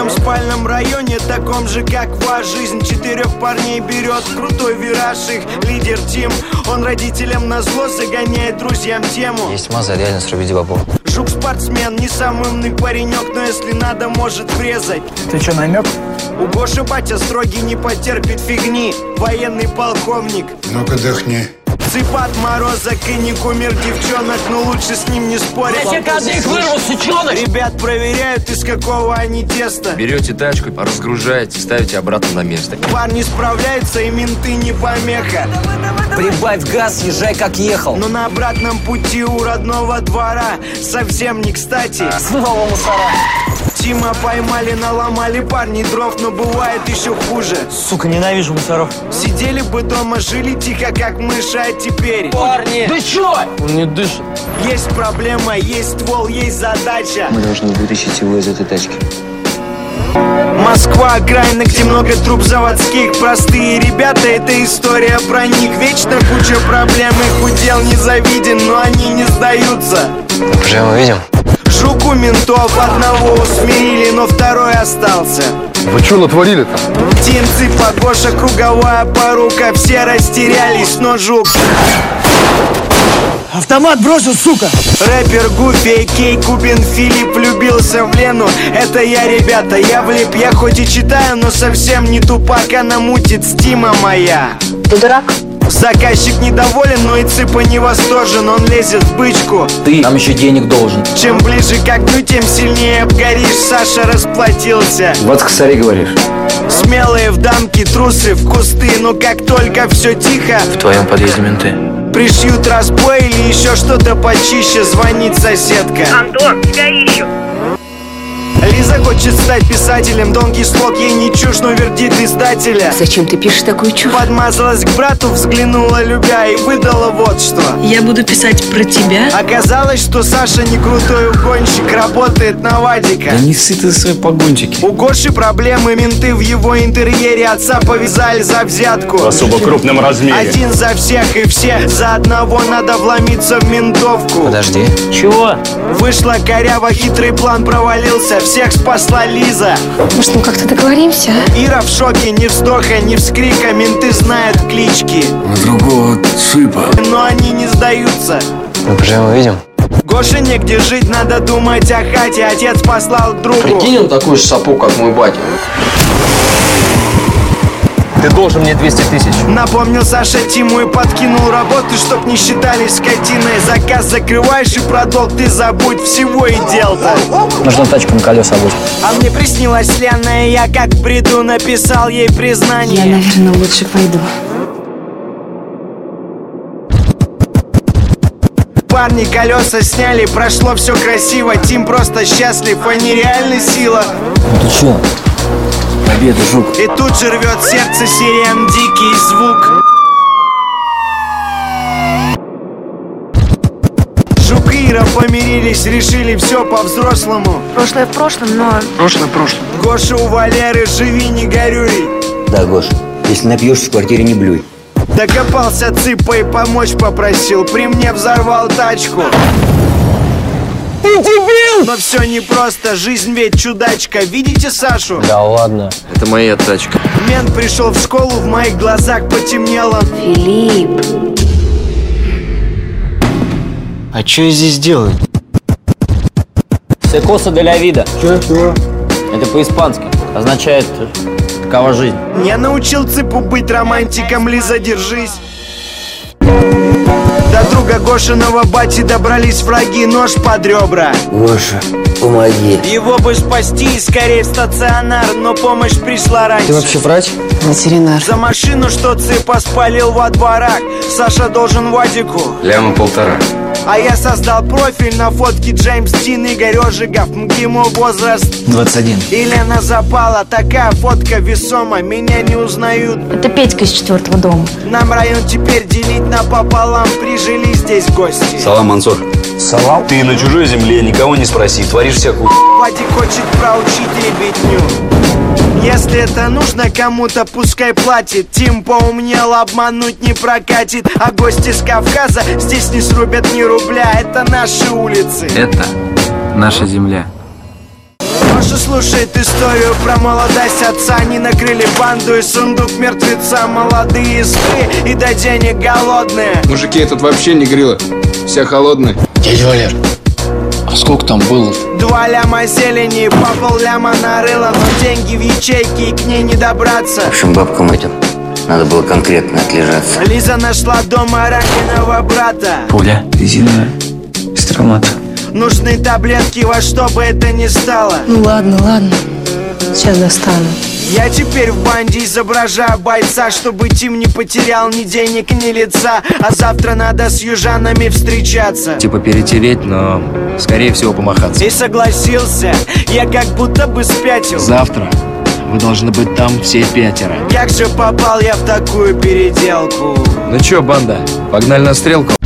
одном спальном районе, таком же, как ваша жизнь. 4 парней берет крутой вираж, их лидер Тим. Он родителям назло загоняет друзьям тему. Есть маза, реально срубить бабу. Жук спортсмен, не самый умный паренек, но если надо, может врезать. Ты что, намек? У Гоши батя строгий, не потерпит фигни. Военный полковник. Ну-ка дыхни. Цып от мороза, и не кумир девчонок, но лучше с ним не спорить. Я тебе кадык вырву, сучонок! Ребят проверяют, из какого они теста. Берете тачку, разгружаете, ставите обратно на место. Парни справляются, и менты не помеха. Прибавь газ, езжай как ехал. Но на обратном пути у родного двора совсем не кстати. Снова мусора. Тима поймали, наломали парни дров, но бывает еще хуже. Сука, ненавижу мусоров. Сидели бы дома, жили тихо, как мыши, а теперь... Парни! Ты чё? Он не дышит. Есть проблема, есть ствол, есть задача. Мы должны вытащить его из этой тачки. Москва, окраина, где много труб заводских. Простые ребята, это история про них. Вечно куча проблем, их удел не завиден, но они не сдаются. Поживем увидим. Жук у ментов, одного усмирили, но второй остался. Вы что натворили-то? Тим, Цыпа, Гоша, круговая порука. Все растерялись, но Жук... Автомат бросил, сука! Рэпер Гуфи, Кей, Кубин, Филипп влюбился в Лену. Это я, ребята, я влип. Я хоть и читаю, но совсем не тупак. Она мутит стима моя. Ты дурак? Заказчик недоволен, но и Цыпа не восторжен. Он лезет в бычку. Ты нам еще денег должен. Чем ближе к огню, тем сильнее обгоришь. Саша расплатился. 20 косарей говоришь? Смелые в дамки, трусы в кусты. Но как только все тихо, В твоем подъезде менты. пришьют разбой или еще что-то почище. Звонит соседка. Антон, тебя ищут. Лиза хочет стать писателем. Тонкий слог ей не чушь, но вердикт издателя. Зачем ты пишешь такую чушь? Подмазалась к брату, взглянула любя и выдала вот что. Я буду писать про тебя. Оказалось, что Саша не крутой угонщик, работает на Вадика. Да не ссы ты свои погончики. У Гоши проблемы, менты в его интерьере. Отца повязали за взятку. В особо крупном размере. Один за всех и все за одного. Надо вломиться в ментовку. Подожди. Чего? Вышла коряво, хитрый план провалился. Всех спасла Лиза. Может, мы как-то договоримся? Ира в шоке, ни вздоха, ни вскрика. Менты знают клички, Другого Цыпа. но они не сдаются. Мы поживем увидим. Гоше негде жить, надо думать о хате. Отец послал к другу. Прикинь, он такой же сапог, как мой батя. Ты должен мне 200 тысяч. Напомнил Саша Тиму и подкинул работу, чтоб не считали скотиной. Заказ закрываешь и про долг ты забудь. Всего и дел-то. Нужно тачку на колеса обуть. А мне приснилась Лена, и я как в бреду написал ей Я, признание. наверное, лучше пойду. Парни колеса сняли, прошло все красиво. Тим просто счастлив, а нереальная сила. Ты чё? Победа, жук. И тут же рвет сердце сирен дикий звук. Жук и Ира помирились, решили все по-взрослому. Прошлое в прошлом, но... Гоша у Валеры, живи, не горюй. Да, Гош, если напьешься в квартире, не блюй. Докопался Цыпа и помочь попросил. При мне взорвал тачку. Ты дебил! Но все непросто, жизнь ведь чудачка. Видите Сашу? Да ладно. Это моя тачка. Мент пришел в школу, в моих глазах потемнело. Филипп. А что я здесь делаю? Секоса де ля вида. Чё? Это по-испански. Означает такова жизнь. Я научил Цыпу быть романтиком, Лиза, держись. До друга Гошиного бати добрались враги, нож под ребра. Гоша, помоги. Его бы спасти, скорее в стационар, но помощь пришла раньше. Ты вообще врач? Ветеринар. За машину, что Цыпа спалил во дворах, Саша должен Вадику. Ляма 1,5. А я создал профиль на фотке Джеймс Дин, Игорь Ожегов, ему возраст 21. И Лена запала, такая фотка весома, меня не узнают. Это Петька из 4-го дома. Нам район теперь делить напополам, прижили здесь гости. Салам, Мансур. Салам. Ты на чужой земле никого не спроси, творишь всякую. Вадик хочет проучить ребятню. Если это нужно кому-то, пускай платит. Тим поумнел, обмануть не прокатит. А гости с Кавказа здесь не срубят ни рубля. Это наши улицы. Это наша земля. Леша слушает историю про молодость отца. Они накрыли банду и сундук мертвеца. Молодые сны и до денег голодные. Мужики, тут вообще не грилы. Все холодные. Дядя Валер, а сколько там было? 2 ляма зелени, по полляма нарыло. Но деньги в ячейке, и к ней не добраться. В общем, бабкам этим надо было конкретно отлежаться. Лиза нашла дома раненого брата. Пуля резиновая, из травмата. Нужны таблетки во что бы это ни стало. Ну ладно, сейчас достану. Я теперь в банде изображаю бойца, чтобы Тим не потерял ни денег, ни лица. А завтра надо с южанами встречаться. Типа перетереть, но скорее всего помахаться. И согласился, я как будто бы спятил. Завтра вы должны быть там все 5. Как же попал я в такую переделку? Ну чё, банда, погнали на стрелку?